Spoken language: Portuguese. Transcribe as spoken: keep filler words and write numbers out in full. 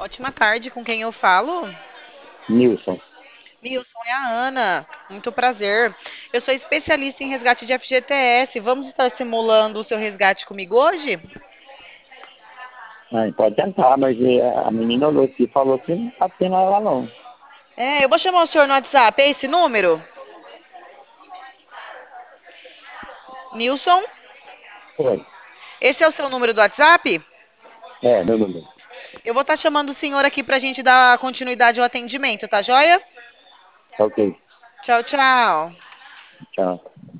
Ótima tarde, com quem eu falo? Nilson. Milson, é a Ana. Muito prazer. Eu sou especialista em resgate de F G T S. Vamos estar simulando o seu resgate comigo hoje? Ah, pode tentar, mas eh, a menina olhou aqui e falou que não tá tendo ela não. É, eu vou chamar o senhor no WhatsApp. É esse número? Nilson? Foi. Esse é o seu número do WhatsApp? É, meu número. Eu vou estar chamando o senhor aqui para a gente dar continuidade ao atendimento, tá joia? Ok, Tchau, tchau. tchau.